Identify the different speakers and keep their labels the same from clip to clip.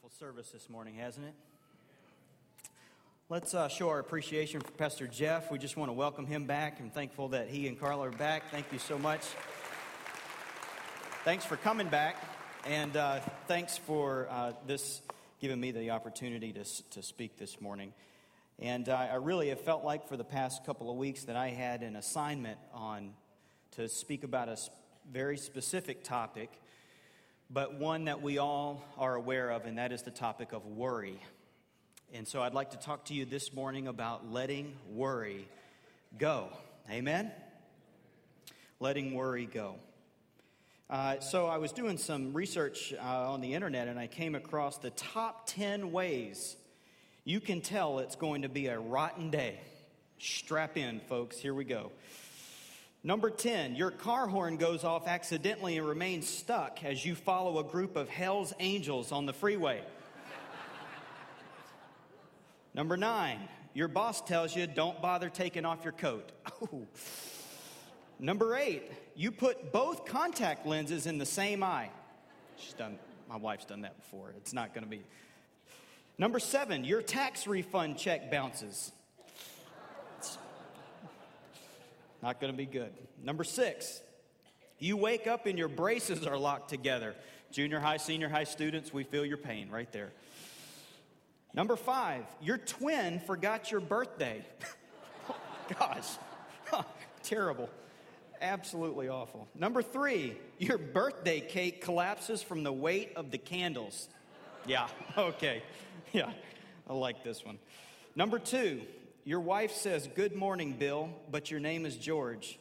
Speaker 1: Wonderful service this morning, hasn't it? Let's show our appreciation for Pastor Jeff. We just want to welcome him back. I'm thankful that he and Carla are back. Thank you so much. Thanks for coming back, and thanks for giving me the opportunity to speak this morning. And I really have felt like for the past couple of weeks that I had an assignment to speak about a very specific topic, but one that we all are aware of, and that is the topic of worry. And so I'd like to talk to you this morning about letting worry go. Amen? Letting worry go. So I was doing some research on the internet, and I came across the top 10 ways you can tell it's going to be a rotten day. Strap in, folks. Here we go. Number 10, your car horn goes off accidentally and remains stuck as you follow a group of hell's angels on the freeway. Number 9, your boss tells you don't bother taking off your coat. Oh. Number 8, you put both contact lenses in the same eye. My wife's done that before. It's not going to be. Number 7, your tax refund check bounces. Not going to be good. Number 6, you wake up and your braces are locked together. Junior high, senior high students, we feel your pain right there. Number 5, your twin forgot your birthday. Oh, gosh, terrible. Absolutely awful. Number 3, your birthday cake collapses from the weight of the candles. Yeah, okay. Yeah, I like this one. Number 2, your wife says, "Good morning, Bill," but your name is George.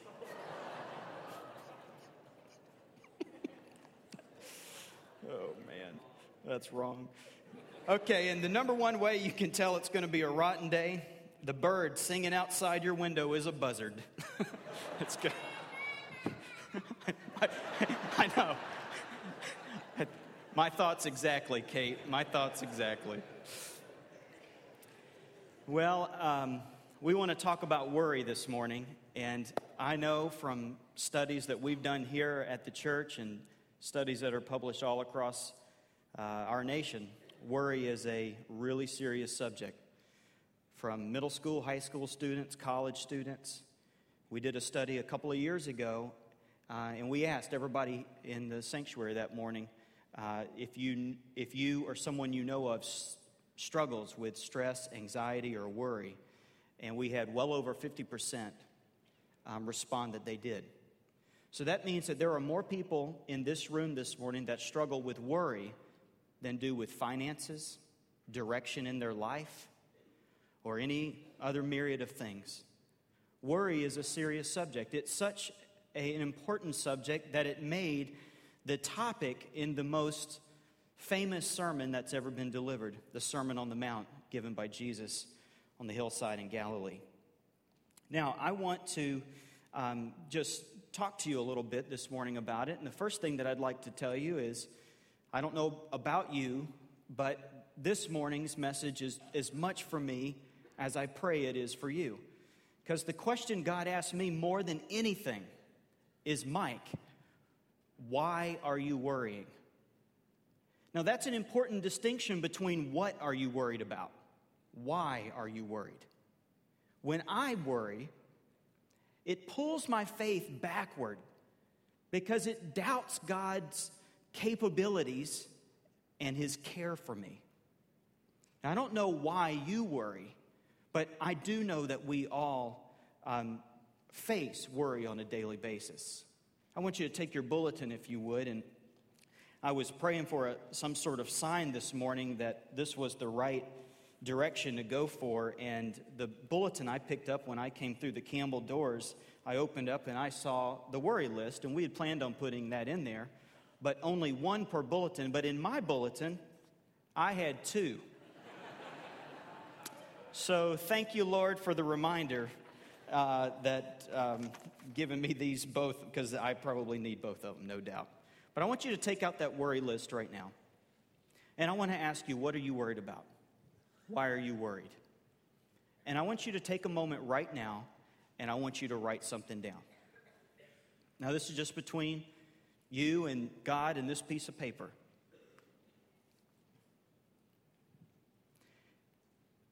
Speaker 1: Oh, man, that's wrong. Okay, and the number 1 way you can tell it's going to be a rotten day, the bird singing outside your window is a buzzard. It's good. I know. My thoughts exactly, Kate. My thoughts exactly. Well, we want to talk about worry this morning, and I know from studies that we've done here at the church and studies that are published all across our nation, worry is a really serious subject. From middle school, high school students, college students. We did a study a couple of years ago, and we asked everybody in the sanctuary that morning if you or someone you know of struggles with stress, anxiety, or worry, and we had well over 50% respond that they did. So that means that there are more people in this room this morning that struggle with worry than do with finances, direction in their life, or any other myriad of things. Worry is a serious subject. It's such an important subject that it made the topic in the most famous sermon that's ever been delivered, the Sermon on the Mount given by Jesus on the hillside in Galilee. Now, I want to just talk to you a little bit this morning about it. And the first thing that I'd like to tell you is, I don't know about you, but this morning's message is as much for me as I pray it is for you. Because the question God asked me more than anything is, Mike, why are you worrying? Now, that's an important distinction between what are you worried about? Why are you worried? When I worry, it pulls my faith backward because it doubts God's capabilities and His care for me. Now, I don't know why you worry, but I do know that we all face worry on a daily basis. I want you to take your bulletin, if you would, and I was praying for some sort of sign this morning that this was the right direction to go for, and the bulletin I picked up when I came through the Campbell doors, I opened up and I saw the worry list, and we had planned on putting that in there, but only 1 per bulletin. But in my bulletin, I had 2. So thank you, Lord, for the reminder that giving me these both, because I probably need both of them, no doubt. But I want you to take out that worry list right now. And I want to ask you, what are you worried about? Why are you worried? And I want you to take a moment right now, and I want you to write something down. Now, this is just between you and God and this piece of paper.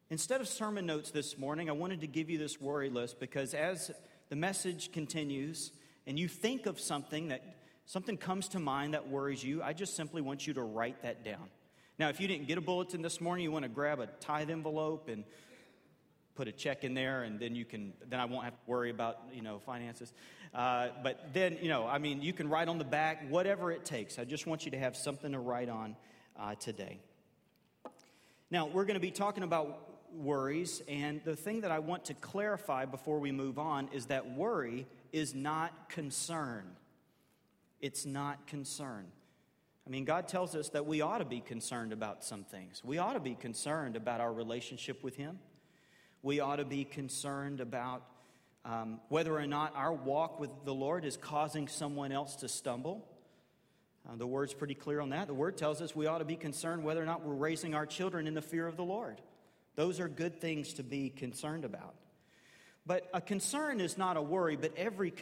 Speaker 1: Instead of sermon notes this morning, I wanted to give you this worry list because as the message continues and you think of something comes to mind that worries you, I just simply want you to write that down. Now, if you didn't get a bulletin this morning, you want to grab a tithe envelope and put a check in there, and then I won't have to worry about, finances. But then, you can write on the back, whatever it takes. I just want you to have something to write on today. Now, we're going to be talking about worries, and the thing that I want to clarify before we move on is that worry is not concern. It's not concern. God tells us that we ought to be concerned about some things. We ought to be concerned about our relationship with Him. We ought to be concerned about whether or not our walk with the Lord is causing someone else to stumble. The Word's pretty clear on that. The Word tells us we ought to be concerned whether or not we're raising our children in the fear of the Lord. Those are good things to be concerned about. But a concern is not a worry, but every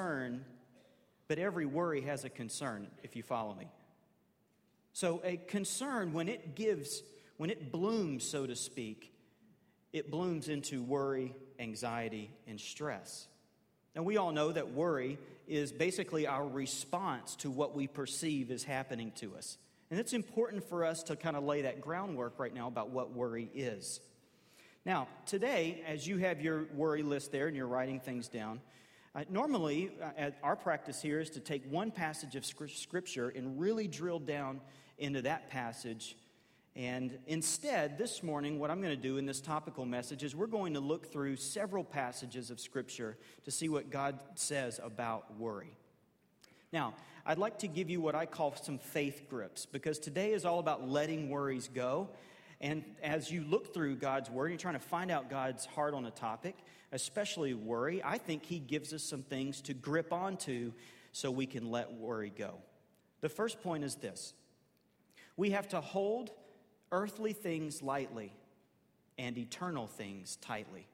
Speaker 1: worry has a concern, if you follow me. So a concern, when it blooms, so to speak, it blooms into worry, anxiety, and stress. Now, we all know that worry is basically our response to what we perceive is happening to us. And it's important for us to kind of lay that groundwork right now about what worry is. Now, today, as you have your worry list there and you're writing things down, normally our practice here is to take one passage of Scripture and really drill down into that passage. And instead, this morning, what I'm going to do in this topical message is we're going to look through several passages of Scripture to see what God says about worry. Now, I'd like to give you what I call some faith grips, because today is all about letting worries go. And as you look through God's Word, you're trying to find out God's heart on a topic, especially worry, I think He gives us some things to grip onto so we can let worry go. The first point is this. We have to hold earthly things lightly and eternal things tightly.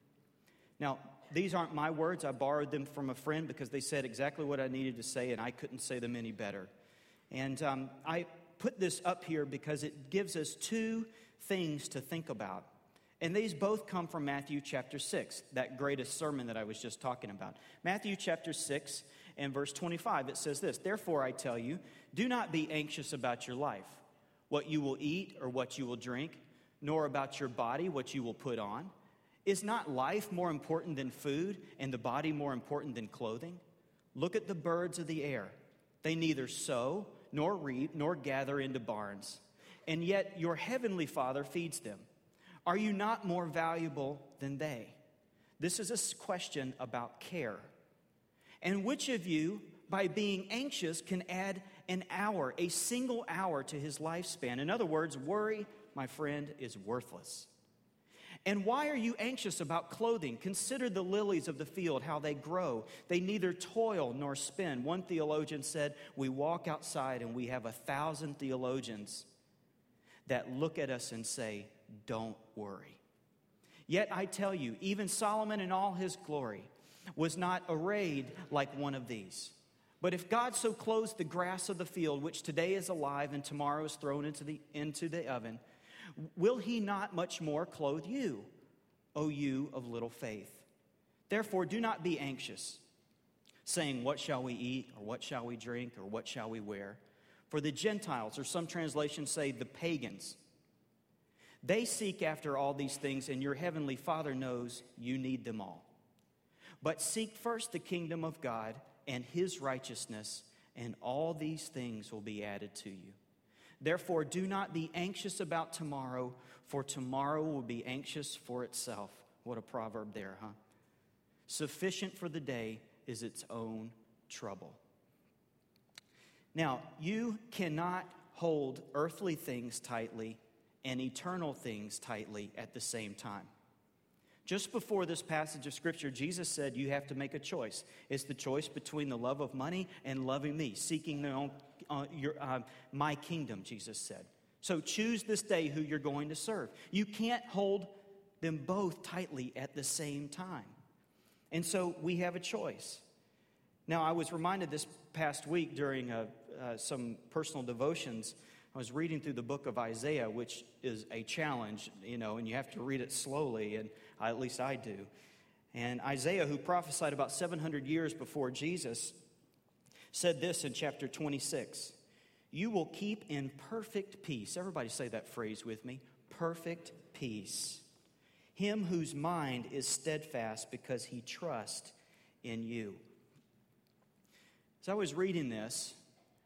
Speaker 1: Now, these aren't my words. I borrowed them from a friend because they said exactly what I needed to say, and I couldn't say them any better. And I put this up here because it gives us two things to think about. And these both come from Matthew chapter 6, that greatest sermon that I was just talking about. Matthew chapter 6 and verse 25, it says this, "Therefore I tell you, do not be anxious about your life, what you will eat or what you will drink, nor about your body, what you will put on. Is not life more important than food, and the body more important than clothing? Look at the birds of the air. They neither sow, nor reap, nor gather into barns, and yet your heavenly Father feeds them. Are you not more valuable than they?" This is a question about care. "And which of you, by being anxious, can add an hour, a single hour to his lifespan?" In other words, worry, my friend, is worthless. "And why are you anxious about clothing? Consider the lilies of the field, how they grow. They neither toil nor spin." One theologian said, we walk outside and we have 1,000 theologians that look at us and say, "Don't worry." Yet I tell you, even Solomon in all his glory was not arrayed like one of these. But if God so clothes the grass of the field, which today is alive and tomorrow is thrown into the oven, will He not much more clothe you, O you of little faith? Therefore do not be anxious, saying, "What shall we eat, or what shall we drink, or what shall we wear?" For the Gentiles, or some translations say the pagans, they seek after all these things, and your heavenly Father knows you need them all. But seek first the kingdom of God and His righteousness, and all these things will be added to you. Therefore, do not be anxious about tomorrow, for tomorrow will be anxious for itself. What a proverb there, huh? Sufficient for the day is its own trouble. Now, you cannot hold earthly things tightly and eternal things tightly at the same time. Just before this passage of Scripture, Jesus said you have to make a choice. It's the choice between the love of money and loving me, seeking my kingdom, Jesus said. So choose this day who you're going to serve. You can't hold them both tightly at the same time. And so we have a choice. Now, I was reminded this past week during some personal devotions I was reading through the book of Isaiah, which is a challenge, and you have to read it slowly, and at least I do. And Isaiah, who prophesied about 700 years before Jesus, said this in chapter 26. You will keep in perfect peace. Everybody say that phrase with me. Perfect peace. Him whose mind is steadfast because he trusts in you. As I was reading this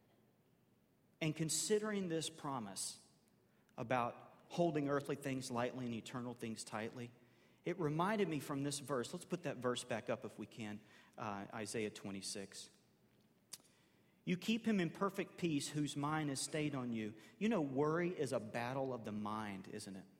Speaker 1: and considering this promise about holding earthly things lightly and eternal things tightly, it reminded me from this verse. Let's put that verse back up if we can, Isaiah 26. You keep him in perfect peace whose mind is stayed on you. You know, worry is a battle of the mind, isn't it?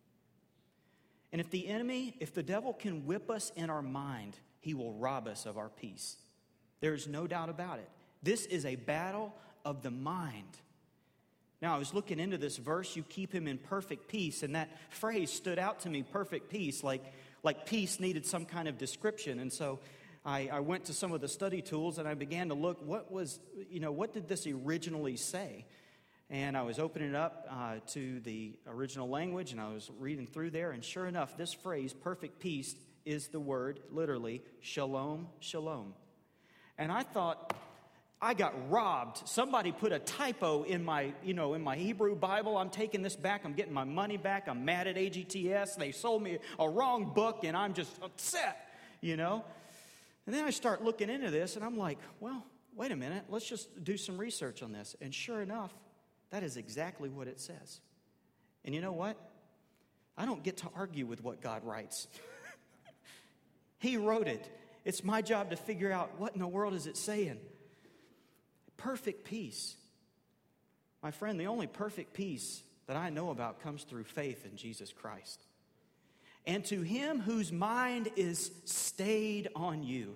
Speaker 1: And if the devil can whip us in our mind, he will rob us of our peace. There's no doubt about it. This is a battle of the mind. Now, I was looking into this verse, you keep him in perfect peace, and that phrase stood out to me, perfect peace, like peace needed some kind of description. And so I went to some of the study tools and I began to look, what did this originally say? And I was opening it up to the original language, and I was reading through there, and sure enough, this phrase, perfect peace, is the word, literally, shalom, shalom. And I thought, I got robbed. Somebody put a typo in my Hebrew Bible. I'm taking this back. I'm getting my money back. I'm mad at AGTS. They sold me a wrong book, and I'm just upset, And then I start looking into this, and I'm like, well, wait a minute. Let's just do some research on this. And sure enough, that is exactly what it says. And you know what? I don't get to argue with what God writes. He wrote it. It's my job to figure out what in the world is it saying. Perfect peace. My friend, the only perfect peace that I know about comes through faith in Jesus Christ. And to him whose mind is stayed on you,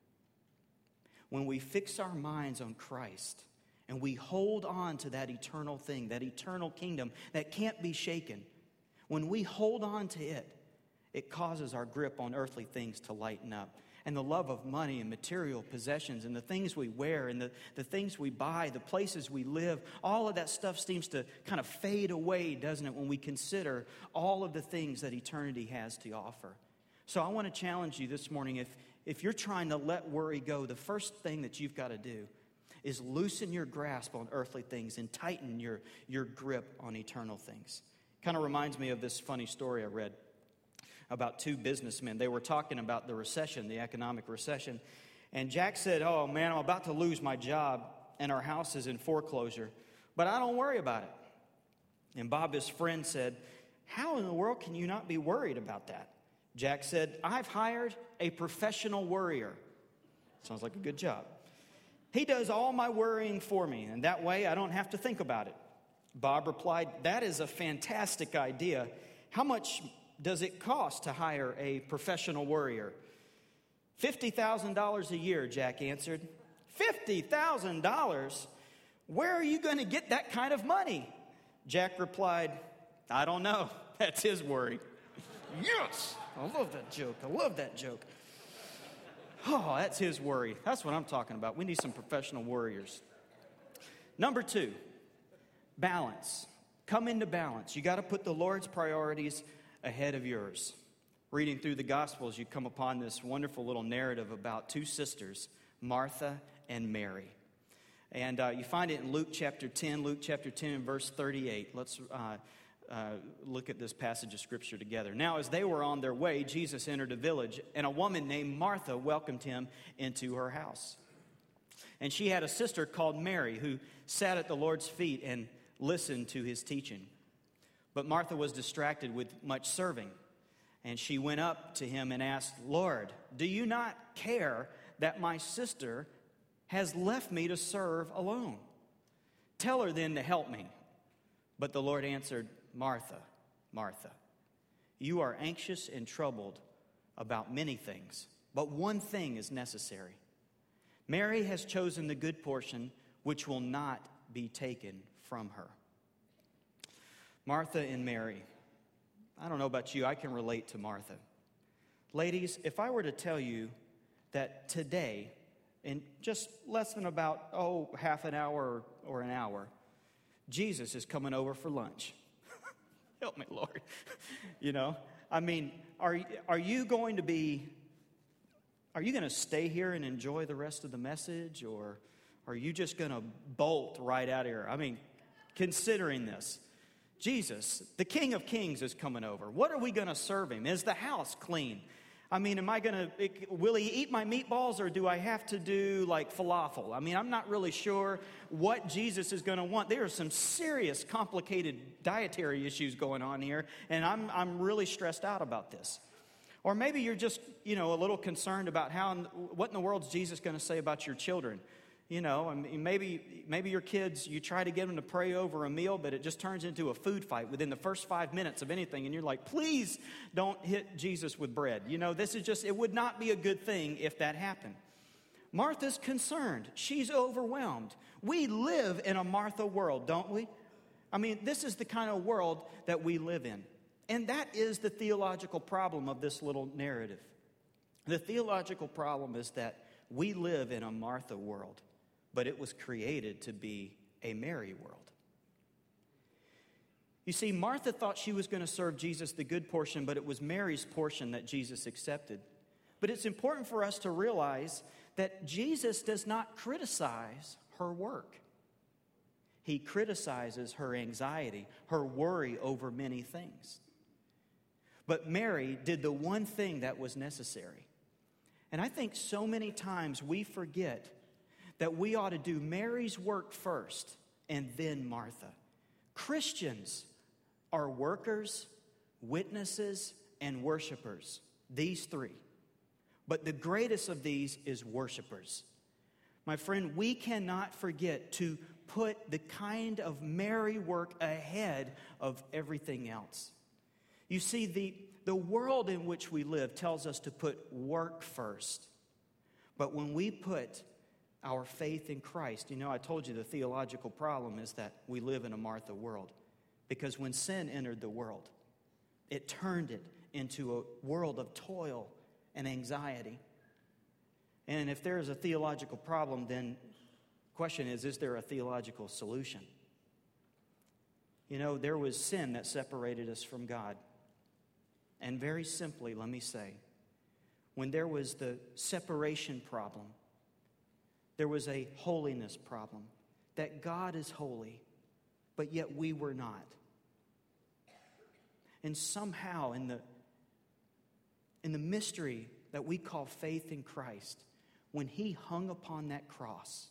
Speaker 1: when we fix our minds on Christ and we hold on to that eternal thing, that eternal kingdom that can't be shaken, when we hold on to it, it causes our grip on earthly things to lighten up. And the love of money and material possessions and the things we wear and the things we buy, the places we live, all of that stuff seems to kind of fade away, doesn't it, when we consider all of the things that eternity has to offer. So I want to challenge you this morning, if you're trying to let worry go, the first thing that you've got to do is loosen your grasp on earthly things and tighten your grip on eternal things. Kind of reminds me of this funny story I read about two businessmen. They were talking about the recession, the economic recession. And Jack said, oh man, I'm about to lose my job and our house is in foreclosure, but I don't worry about it. And Bob, his friend, said, how in the world can you not be worried about that? Jack said, I've hired a professional worrier. Sounds like a good job. He does all my worrying for me, and that way I don't have to think about it. Bob replied, that is a fantastic idea. How much does it cost to hire a professional worrier? $50,000 a year, Jack answered. $50,000? Where are you going to get that kind of money? Jack replied, I don't know. That's his worry. Yes! I love that joke. Oh, that's his worry. That's what I'm talking about. We need some professional worriers. Number 2, balance. Come into balance. You got to put the Lord's priorities ahead of yours. Reading through the Gospels, you come upon this wonderful little narrative about two sisters, Martha and Mary. And you find it in Luke chapter 10 and verse 38. Let's look at this passage of Scripture together. Now, as they were on their way, Jesus entered a village, and a woman named Martha welcomed him into her house. And she had a sister called Mary who sat at the Lord's feet and listened to his teaching. But Martha was distracted with much serving, and she went up to him and asked, Lord, do you not care that my sister has left me to serve alone? Tell her then to help me. But the Lord answered, Martha, Martha, you are anxious and troubled about many things, but one thing is necessary. Mary has chosen the good portion, which will not be taken from her. Martha and Mary. I don't know about you, I can relate to Martha. Ladies, if I were to tell you that today, in just less than about, half an hour or an hour, Jesus is coming over for lunch. Help me, Lord. I mean, are you going to stay here and enjoy the rest of the message, or are you just going to bolt right out of here? I mean, considering this, Jesus, the King of Kings, is coming over. What are we going to serve him? Is the house clean? I mean, will he eat my meatballs, or do I have to do like falafel? I mean, I'm not really sure what Jesus is going to want. There are some serious, complicated dietary issues going on here, and I'm really stressed out about this. Or maybe you're just, a little concerned about what in the world is Jesus going to say about your children? I mean, maybe your kids, you try to get them to pray over a meal, but it just turns into a food fight within the first 5 minutes of anything. And you're like, please don't hit Jesus with bread. It would not be a good thing if that happened. Martha's concerned. She's overwhelmed. We live in a Martha world, don't we? I mean, this is the kind of world that we live in. And that is the theological problem of this little narrative. The theological problem is that we live in a Martha world, but it was created to be a Mary world. You see, Martha thought she was going to serve Jesus the good portion, but it was Mary's portion that Jesus accepted. But it's important for us to realize that Jesus does not criticize her work. He criticizes her anxiety, her worry over many things. But Mary did the one thing that was necessary. And I think so many times we forget that we ought to do Mary's work first and then Martha. Christians are workers, witnesses, and worshipers. These three. But the greatest of these is worshipers. My friend, we cannot forget to put the kind of Mary work ahead of everything else. You see, the world in which we live tells us to put work first. But when we put our faith in Christ, I told you the theological problem is that we live in a Martha world. Because when sin entered the world, it turned it into a world of toil and anxiety. And if there is a theological problem, then the question is there a theological solution? There was sin that separated us from God. And very simply, let me say, when there was the separation problem, there was a holiness problem, that God is holy, but yet we were not. And somehow in the mystery that we call faith in Christ, when he hung upon that cross,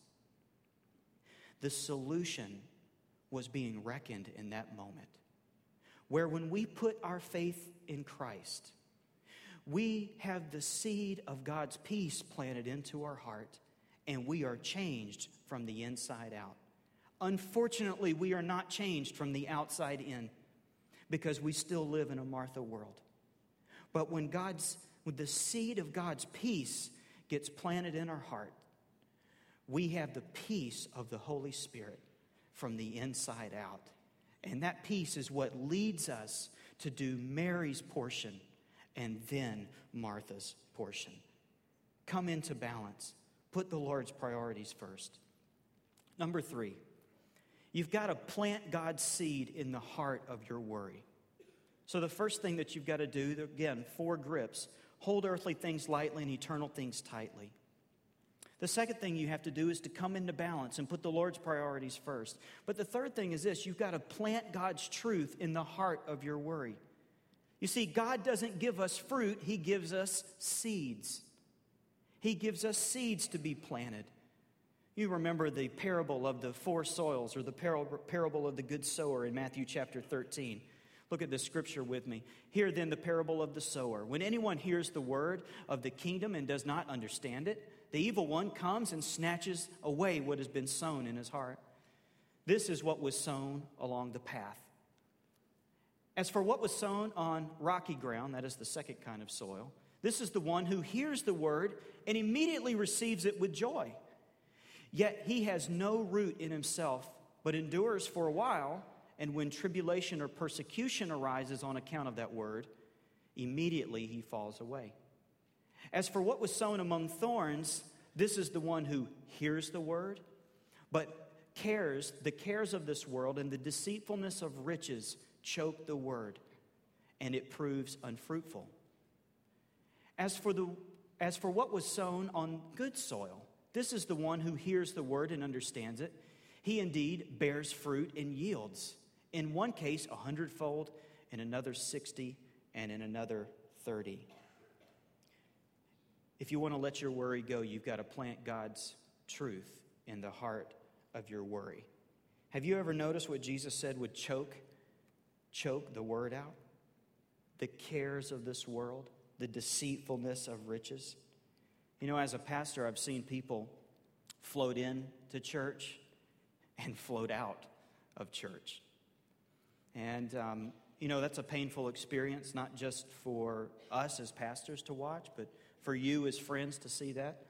Speaker 1: the solution was being reckoned in that moment. Where when we put our faith in Christ, we have the seed of God's peace planted into our heart, and we are changed from the inside out. Unfortunately, we are not changed from the outside in, because we still live in a Martha world. But when the seed of God's peace gets planted in our heart, we have the peace of the Holy Spirit from the inside out. And that peace is what leads us to do Mary's portion and then Martha's portion. Come into balance. Put the Lord's priorities first. Number 3, you've got to plant God's seed in the heart of your worry. So the first thing that you've got to do, again, 4 grips. Hold earthly things lightly and eternal things tightly. The second thing you have to do is to come into balance and put the Lord's priorities first. But the third thing is this: you've got to plant God's truth in the heart of your worry. You see, God doesn't give us fruit, he gives us seeds. He gives us seeds to be planted. You remember the parable of the 4 soils, or the parable of the good sower in Matthew chapter 13. Look at this scripture with me. Hear then the parable of the sower. When anyone hears the word of the kingdom and does not understand it, the evil one comes and snatches away what has been sown in his heart. This is what was sown along the path. As for what was sown on rocky ground, that is the second kind of soil, this is the one who hears the word and immediately receives it with joy. Yet he has no root in himself, but endures for a while, and when tribulation or persecution arises on account of that word, immediately he falls away. As for what was sown among thorns, this is the one who hears the word, but the cares of this world and the deceitfulness of riches choke the word, and it proves unfruitful. As for what was sown on good soil, this is the one who hears the word and understands it. He indeed bears fruit and yields. In one case, 100-fold, in another 60, and in another 30. If you want to let your worry go, you've got to plant God's truth in the heart of your worry. Have you ever noticed what Jesus said would choke the word out? The cares of this world, the deceitfulness of riches. You know, as a pastor, I've seen people float in to church and float out of church. And, that's a painful experience, not just for us as pastors to watch, but for you as friends to see that.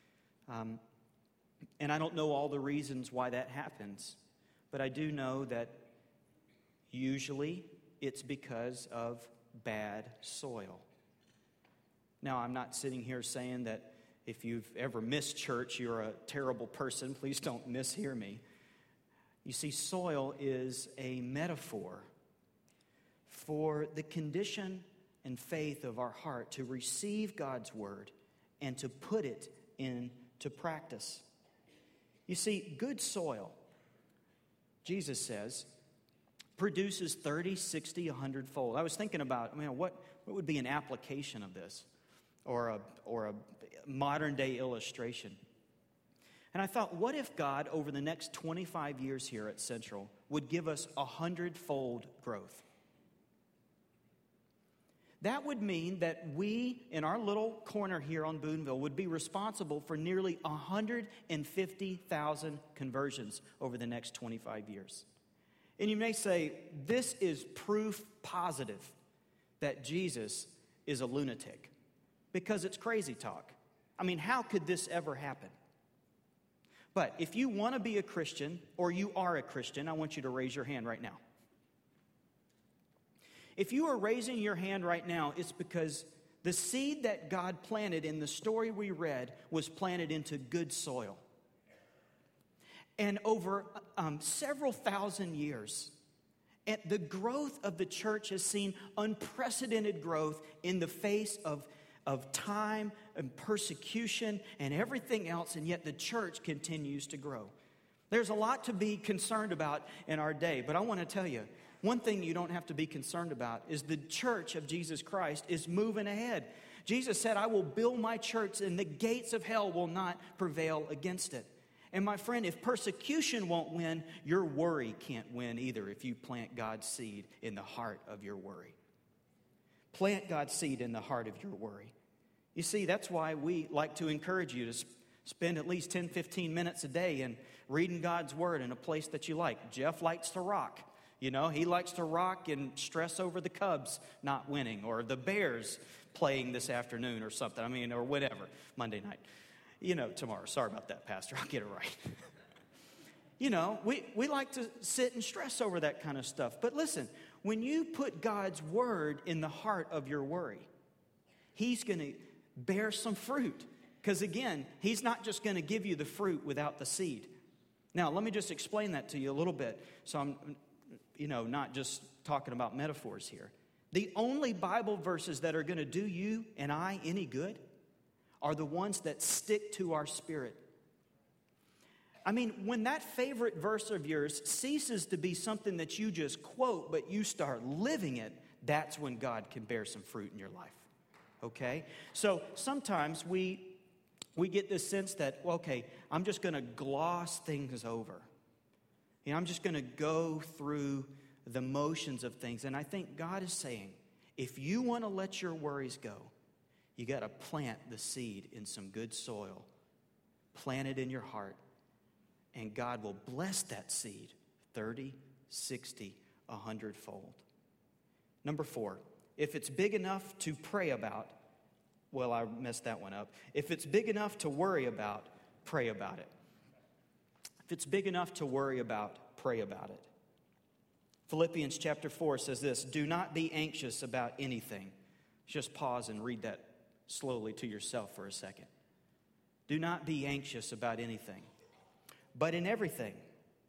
Speaker 1: And I don't know all the reasons why that happens, but I do know that usually it's because of bad soil. Now, I'm not sitting here saying that if you've ever missed church, you're a terrible person. Please don't mishear me. You see, soil is a metaphor for the condition and faith of our heart to receive God's word and to put it into practice. You see, good soil, Jesus says, produces 30, 60, 100-fold. I was thinking about, what would be an application of this or a modern-day illustration? And I thought, what if God, over the next 25 years here at Central, would give us 100-fold growth? That would mean that we, in our little corner here on Boonville, would be responsible for nearly 150,000 conversions over the next 25 years. And you may say, this is proof positive that Jesus is a lunatic, because it's crazy talk. How could this ever happen? But if you want to be a Christian, or you are a Christian, I want you to raise your hand right now. If you are raising your hand right now, it's because the seed that God planted in the story we read was planted into good soil. And over several thousand years, and the growth of the church has seen unprecedented growth in the face of time and persecution and everything else, and yet the church continues to grow. There's a lot to be concerned about in our day, but I want to tell you, one thing you don't have to be concerned about is the church of Jesus Christ is moving ahead. Jesus said, I will build my church and the gates of hell will not prevail against it. And my friend, if persecution won't win, your worry can't win either if you plant God's seed in the heart of your worry. Plant God's seed in the heart of your worry. You see, that's why we like to encourage you to spend at least 10, 15 minutes a day in reading God's word in a place that you like. Jeff likes to rock. He likes to rock and stress over the Cubs not winning or the Bears playing this afternoon or something. Or whatever, Monday night. Tomorrow. Sorry about that, Pastor. I'll get it right. We like to sit and stress over that kind of stuff. But listen, when you put God's word in the heart of your worry, He's going to bear some fruit. Because again, He's not just going to give you the fruit without the seed. Now, let me just explain that to you a little bit. So I'm not just talking about metaphors here. The only Bible verses that are going to do you and I any good are the ones that stick to our spirit. When that favorite verse of yours ceases to be something that you just quote, but you start living it, that's when God can bear some fruit in your life. Okay? So sometimes we get this sense that, I'm just going to gloss things over. I'm just going to go through the motions of things. And I think God is saying, if you want to let your worries go, you got to plant the seed in some good soil. Plant it in your heart. And God will bless that seed 30, 60, 100-fold. Number 4, if it's big enough to pray about, I messed that one up. If it's big enough to worry about, pray about it. If it's big enough to worry about, pray about it. Philippians chapter 4 says this, do not be anxious about anything. Just pause and read that slowly to yourself for a second. Do not be anxious about anything, but in everything,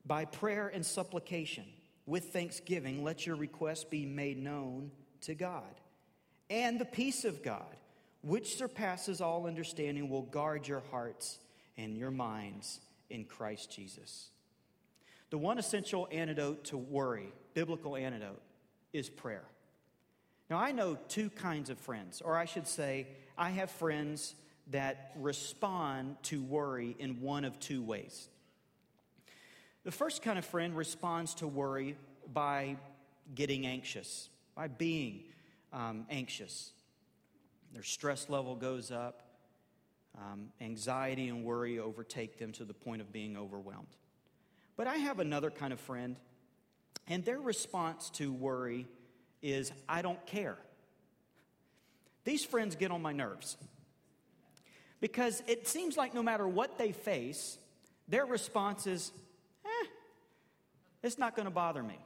Speaker 1: By prayer and supplication, with thanksgiving, let your requests be made known to God. And the peace of God, which surpasses all understanding, will guard your hearts and your minds in Christ Jesus. The one essential antidote to worry, biblical antidote, is prayer. Now, I know two kinds of friends, or I should say, I have friends that respond to worry in one of two ways. The first kind of friend responds to worry by getting anxious, by being anxious. Their stress level goes up. Anxiety and worry overtake them to the point of being overwhelmed. But I have another kind of friend, and their response to worry is, I don't care. These friends get on my nerves because it seems like no matter what they face, their response is, it's not going to bother me.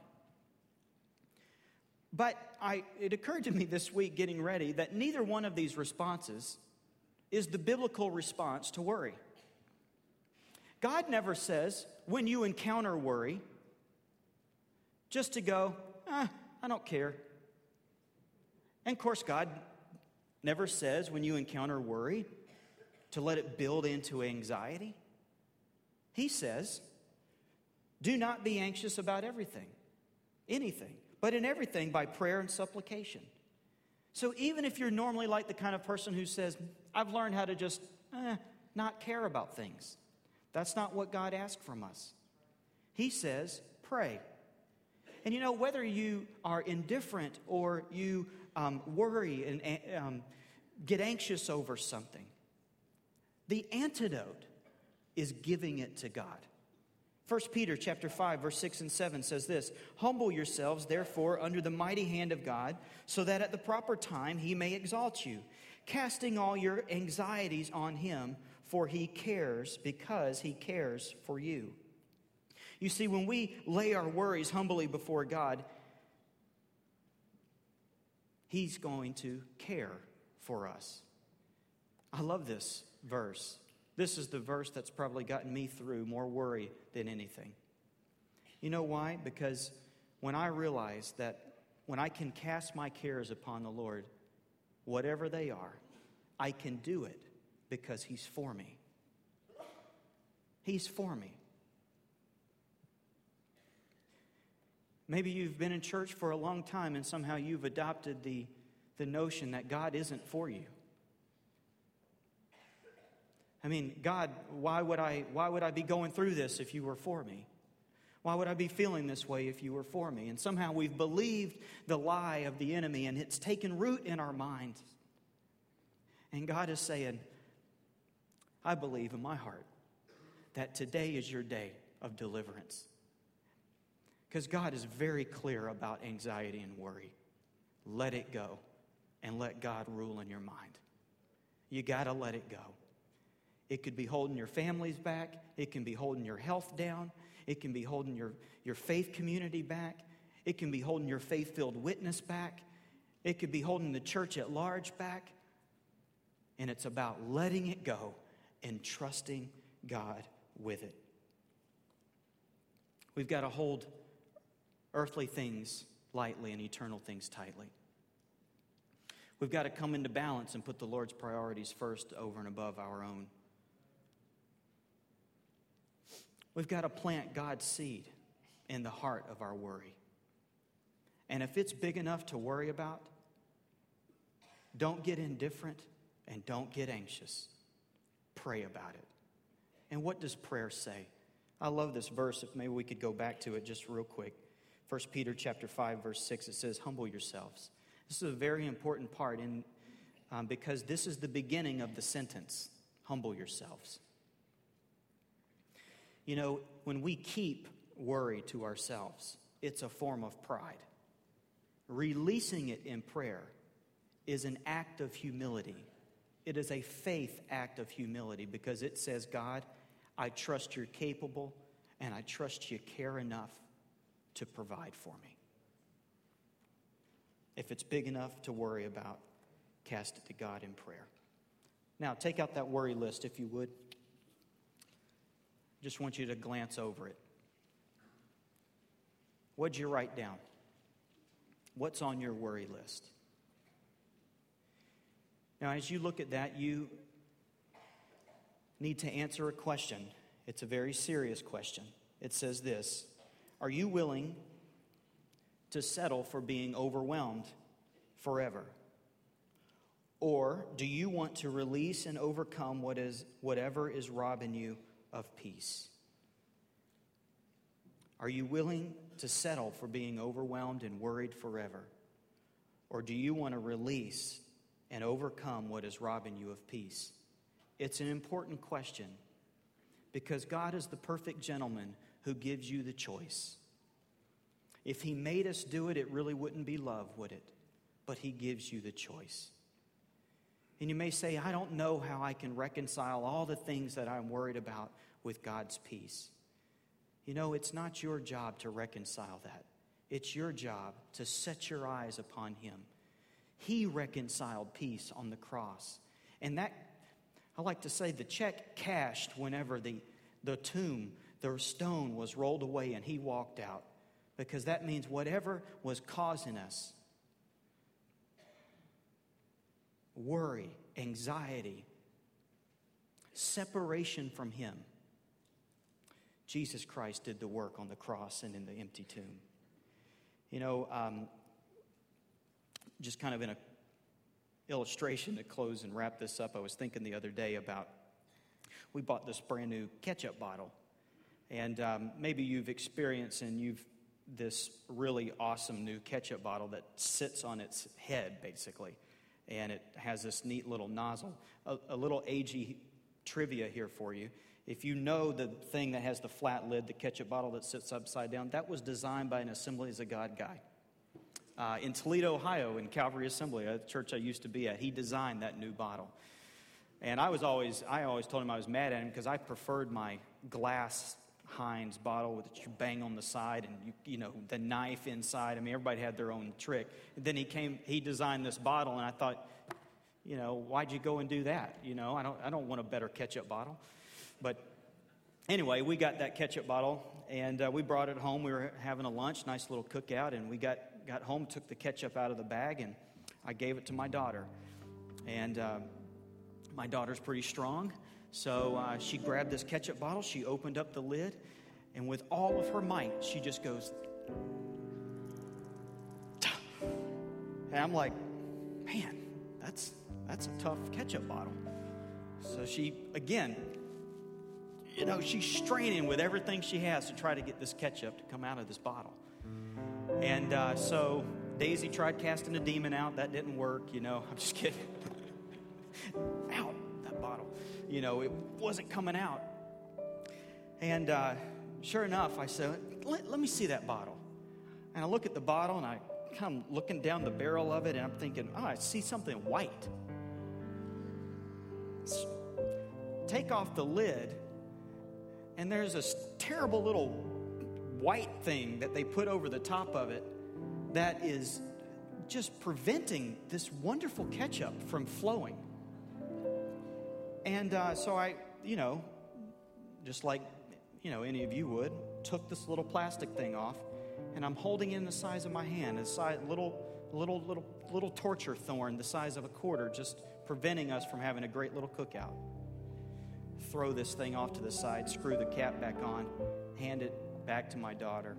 Speaker 1: But it occurred to me this week getting ready that neither one of these responses is the biblical response to worry. God never says, when you encounter worry, just to go, I don't care. And of course, God never says, when you encounter worry, to let it build into anxiety. He says, do not be anxious about anything, but in everything by prayer and supplication. So even if you're normally like the kind of person who says, I've learned how to just not care about things, that's not what God asks from us. He says, pray. And whether you are indifferent or you worry and get anxious over something, the antidote is giving it to God. 1 Peter chapter 5, verse 6 and 7 says this, humble yourselves, therefore, under the mighty hand of God, so that at the proper time he may exalt you, casting all your anxieties on him, for he cares, because he cares for you. You see, when we lay our worries humbly before God, he's going to care for us. I love this verse. This is the verse that's probably gotten me through more worry than anything. You know why? Because when I realize that when I can cast my cares upon the Lord, whatever they are, I can do it because he's for me. He's for me. Maybe you've been in church for a long time and somehow you've adopted the notion that God isn't for you. I mean, God, why would I be going through this if you were for me? Why would I be feeling this way if you were for me? And somehow we've believed the lie of the enemy and it's taken root in our minds. And God is saying, I believe in my heart that today is your day of deliverance. Because God is very clear about anxiety and worry. Let it go and let God rule in your mind. You got to let it go. It could be holding your families back. It can be holding your health down. It can be holding your faith community back. It can be holding your faith-filled witness back. It could be holding the church at large back. And it's about letting it go and trusting God with it. We've got to hold earthly things lightly and eternal things tightly. We've got to come into balance and put the Lord's priorities first over and above our own. We've got to plant God's seed in the heart of our worry. And if it's big enough to worry about, don't get indifferent and don't get anxious. Pray about it. And what does prayer say? I love this verse. If maybe we could go back to it just real quick. 1 Peter chapter 5, verse 6, it says, humble yourselves. This is a very important part because this is the beginning of the sentence, humble yourselves. You know, when we keep worry to ourselves, it's a form of pride. Releasing it in prayer is an act of humility. It is a faith act of humility because it says, God, I trust you're capable and I trust you care enough to provide for me. If it's big enough to worry about, cast it to God in prayer. Now, take out that worry list if you would. Just want you to glance over it. What'd you write down? What's on your worry list? Now, as you look at that, you need to answer a question. It's a very serious question. It says this: are you willing to settle for being overwhelmed forever? Or do you want to release and overcome whatever is robbing you of peace? Are you willing to settle for being overwhelmed and worried forever? Or do you want to release and overcome what is robbing you of peace? It's an important question because God is the perfect gentleman who gives you the choice. If He made us do it, it really wouldn't be love, would it? But He gives you the choice. And you may say, I don't know how I can reconcile all the things that I'm worried about with God's peace. You know, it's not your job to reconcile that. It's your job to set your eyes upon Him. He reconciled peace on the cross. And that, I like to say, the check cashed whenever the stone was rolled away and He walked out. Because that means whatever was causing us worry, anxiety, separation from Him, Jesus Christ did the work on the cross and in the empty tomb. You know, just kind of in an illustration to close and wrap this up, I was thinking the other day about, we bought this brand new ketchup bottle. And maybe you've experienced this really awesome new ketchup bottle that sits on its head, basically. And it has this neat little nozzle. A little agey trivia here for you. If you know the thing that has the flat lid, the ketchup bottle that sits upside down, that was designed by an Assemblies of God guy. In Toledo, Ohio, in Calvary Assembly, a church I used to be at, he designed that new bottle. And I always told him I was mad at him because I preferred my glass Heinz bottle with you bang on the side and you know the knife inside. I mean, everybody had their own trick. And then he designed this bottle, and I thought, you know, why'd you go and do that? You know, I don't want a better ketchup bottle. But anyway, we got that ketchup bottle, and we brought it home. We were having a lunch, nice little cookout, and we got home, took the ketchup out of the bag, and I gave it to my daughter. And my daughter's pretty strong, so she grabbed this ketchup bottle, she opened up the lid, and with all of her might, she just goes, and I'm like, man, that's a tough ketchup bottle. So she, again, you know, she's straining with everything she has to try to get this ketchup to come out of this bottle. And so Daisy tried casting a demon out. That didn't work, you know. I'm just kidding. Out, that bottle. You know, it wasn't coming out. And sure enough, I said, let me see that bottle. And I look at the bottle, and I come looking down the barrel of it, and I'm thinking, oh, I see something white. Take off the lid, and there's this terrible little white thing that they put over the top of it that is just preventing this wonderful ketchup from flowing. And so I, you know, just like, you know, any of you would, took this little plastic thing off, and I'm holding it in the size of my hand, a little torture thorn the size of a quarter, just preventing us from having a great little cookout. Throw this thing off to the side, screw the cap back on, hand it back to my daughter.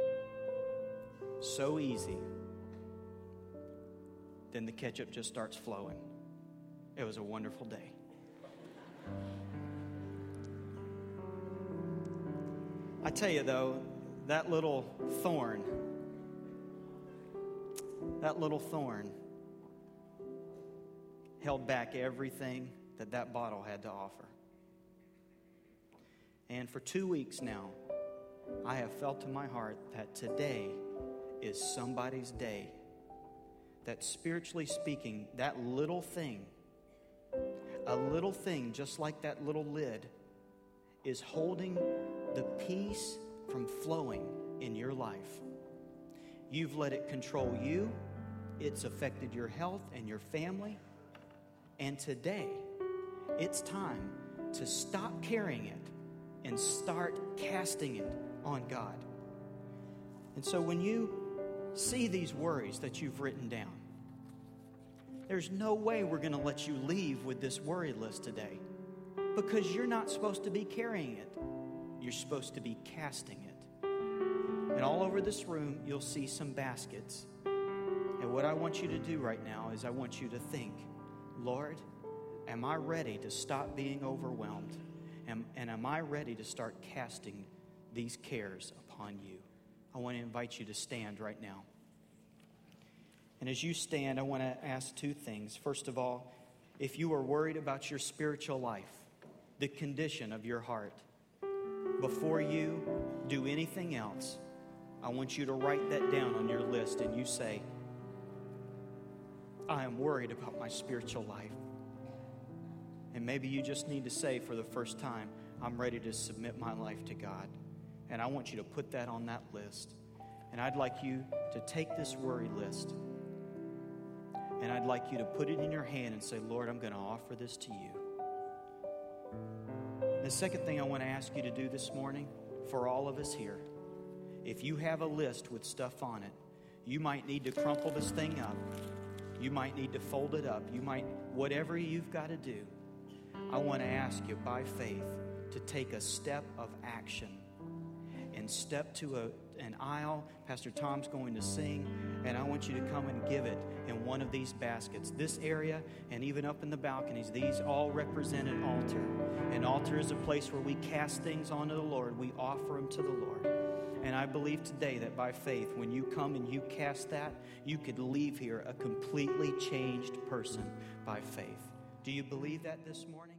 Speaker 1: So easy. Then the ketchup just starts flowing. It was a wonderful day. I tell you though, that little thorn held back everything that bottle had to offer. And for 2 weeks now, I have felt in my heart that today is somebody's day. That spiritually speaking, that little thing, a little thing just like that little lid, is holding the peace from flowing in your life. You've let it control you. It's affected your health and your family. And today, it's time to stop carrying it and start casting it on God. And so when you see these worries that you've written down, there's no way we're going to let you leave with this worry list today, because you're not supposed to be carrying it. You're supposed to be casting it. And all over this room, you'll see some baskets. And what I want you to do right now is I want you to think, Lord, am I ready to stop being overwhelmed? And am I ready to start casting these cares upon you? I want to invite you to stand right now. And as you stand, I want to ask two things. First of all, if you are worried about your spiritual life, the condition of your heart, before you do anything else, I want you to write that down on your list and you say, I am worried about my spiritual life. And maybe you just need to say for the first time, I'm ready to submit my life to God. And I want you to put that on that list. And I'd like you to take this worry list and I'd like you to put it in your hand and say, Lord, I'm going to offer this to you. The second thing I want to ask you to do this morning for all of us here, if you have a list with stuff on it, you might need to crumple this thing up. You might need to fold it up. You might, whatever you've got to do, I want to ask you by faith to take a step of action and step to an aisle. Pastor Tom's going to sing, and I want you to come and give it in one of these baskets. This area and even up in the balconies, these all represent an altar. An altar is a place where we cast things onto the Lord. We offer them to the Lord. And I believe today that by faith, when you come and you cast that, you could leave here a completely changed person by faith. Do you believe that this morning?